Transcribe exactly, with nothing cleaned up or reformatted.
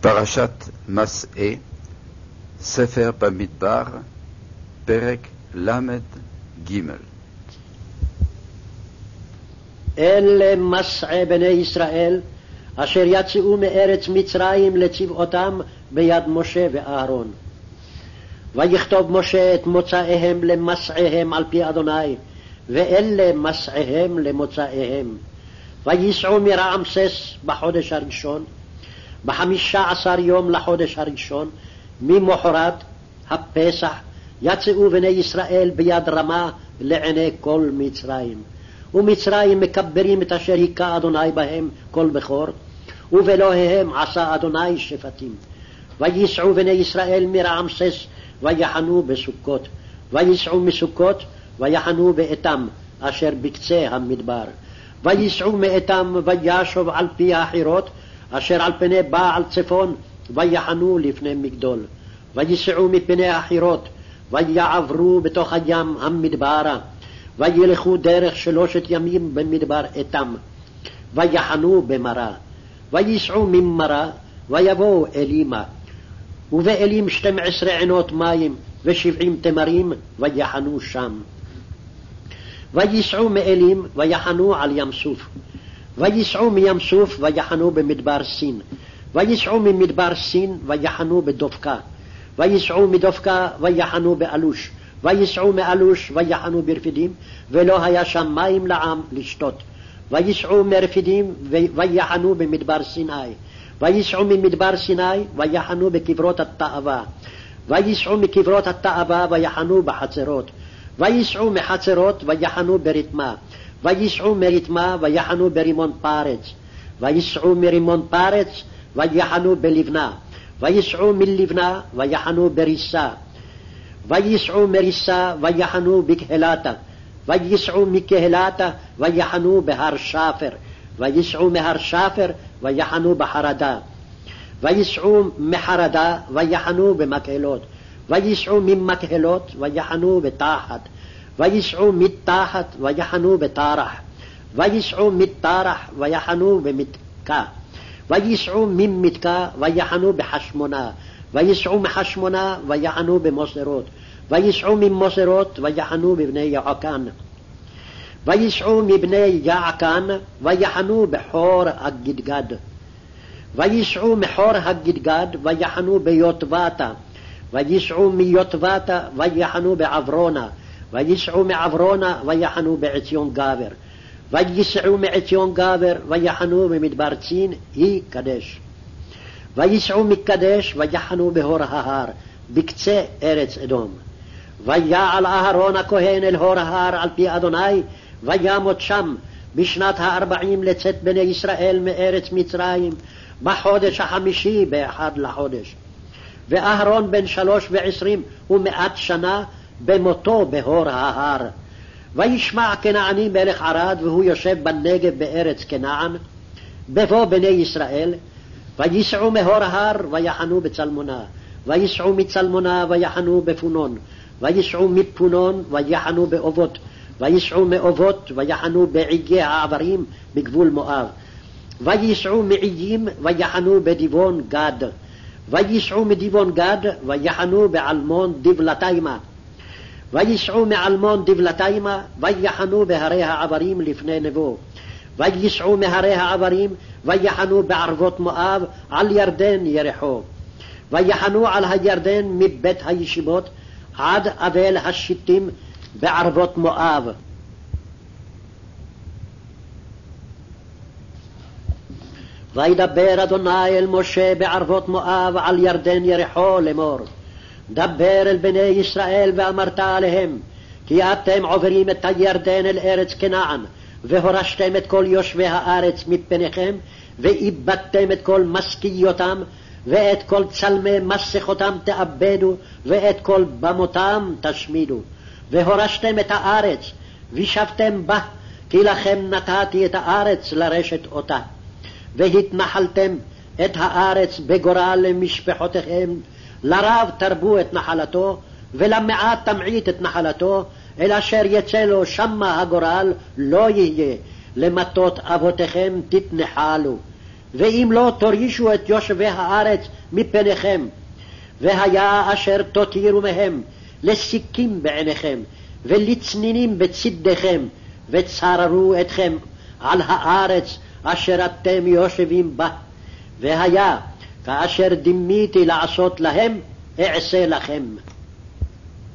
פרשת מסעי, ספר במדבר, פרק למד ג'. אלה מסעי בני ישראל אשר יצאו מארץ מצרים לצבאותם ביד משה ואהרון. ויכתוב משה את מוצאיהם למסעיהם על פי אדוני, ואלה מסעיהם למוצאיהם. וייסעו מרעמסס בחודש הראשון, בחמישה עשר יום לחודש הראשון, ממחרת הפסח, יצאו בני ישראל ביד רמה לעיני כל מצרים. ומצרים מקברים את אשר היכה אדוני בהם כל בכור, ובאלוהיהם עשה אדוני שפטים. וייסעו בני ישראל מרעמסס ויחנו בסוכות, וייסעו מסוכות ויחנו באתם אשר בקצה המדבר. וייסעו מאתם וישוב על פי החירות אשר על פני בעל צפון, ויחנו לפני מגדול. וייסעו מפני החירות ויעברו בתוך הים המדברה, וילכו דרך שלושת ימים במדבר אתם, ויחנו במרה. וייסעו ממרה ויבואו אלימה, ובאלים שתים עשרה עינות מים ושבעים תמרים, ויחנו שם. וייסעו מאלים ויחנו על ים סוף. וייסעו מים סוף ויחנו במדבר סין. וייסעו ממדבר סין ויחנו בדופקה. וייסעו מדופקה ויחנו באלוש. וייסעו מאלוש ויחנו ברפידים, ולא היה שם מים לעם לשתות. וייסעו מרפידים ויחנו במדבר סיני. וייסעו ממדבר סיני ויחנו בקברות התאווה. וייסעו מקברות התאווה ויחנו בחצרות. וייסעו מחצרות ויחנו ברתמה. וייסעו מרתמה ויחנו ברימון פרץ. וייסעו מרימון פרץ ויחנו בלבנה. וייסעו מלבנה ויחנו בריסה. וייסעו מריסה ויחנו בקהלתה. וייסעו מקהלתה ויחנו בהר שפר. וייסעו מהר שפר ויחנו בחרדה. וייסעו מחרדה ויחנו במקהלות. וייסעו ממקהלות ויחנו בתחת. וייסעו מתחת ויחנו בתרח. וייסעו מתרח ויחנו במתקה. וייסעו ממתקה ויחנו בחשמונה. וייסעו מחשמונה ויחנו במוסרות. וייסעו ממוסרות ויחנו בבני יעקן. וייסעו מבני יעקן ויחנו בחור הגדגד. וייסעו מחור הגדגד ויחנו ביוטבתה. וייסעו מיוטבתה ויחנו בעברונה. וייסעו מעברונה ויחנו בעציון גבר. וייסעו מעציון גבר ויחנו במדבר צין היא קדש. וייסעו מקדש ויחנו בהור ההר בקצה ארץ אדום. ויעל אהרון הכהן אל הור ההר על פי אדוני, וימות שם בשנת הארבעים לצאת בני ישראל מארץ מצרים, בחודש החמישי באחד לחודש. ואהרון בן שלוש ועשרים ומאת שנה במותו בהור ההר. וישמע כנעני מלך ערד, והוא יושב בנגב בארץ כנען, בבוא בני ישראל. וייסעו מהור ההר ויחנו בצלמונה. וייסעו מצלמונה ויחנו בפונון. וייסעו מפונון ויחנו באובות. וייסעו מאובות ויחנו בעיי העברים בגבול מואב. וייסעו מעיים ויחנו בדיבון גד. וייסעו מדיבון גד ויחנו בעלמון דבלתיימה. וייסעו מעלמון דבלתיימה ויחנו בהרי העברים לפני נבו. וייסעו מהרי העברים ויחנו בערבות מואב על ירדן ירחו. ויחנו על הירדן מבית הישיבות עד אבל השיטים בערבות מואב. וידבר אדוני אל משה בערבות מואב על ירדן ירחו לאמור, דבר אל בני ישראל ואמרת עליהם, כי אתם עוברים את הירדן אל ארץ כנען, והורשתם את כל יושבי הארץ מפניכם, ואיבדתם את כל משכיותם, ואת כל צלמי מסכותם תאבדו, ואת כל במותם תשמידו. והורשתם את הארץ, וישבתם בה, כי לכם נתתי את הארץ לרשת אותה. והתנחלתם את הארץ בגורל למשפחותיכם, לרב תרבו את נחלתו, ולמעט תמעיט את נחלתו, אל אשר יצא לו שמה הגורל לא יהיה, למטות אבותיכם תתנחלו. ואם לא תורישו את יושבי הארץ מפניכם, והיה אשר תותירו מהם לסיכים בעיניכם, ולצנינים בצדיכם, וצררו אתכם על הארץ אשר אתם יושבים בה. והיה כאשר דימיתי לעשות להם, אעשה לכם.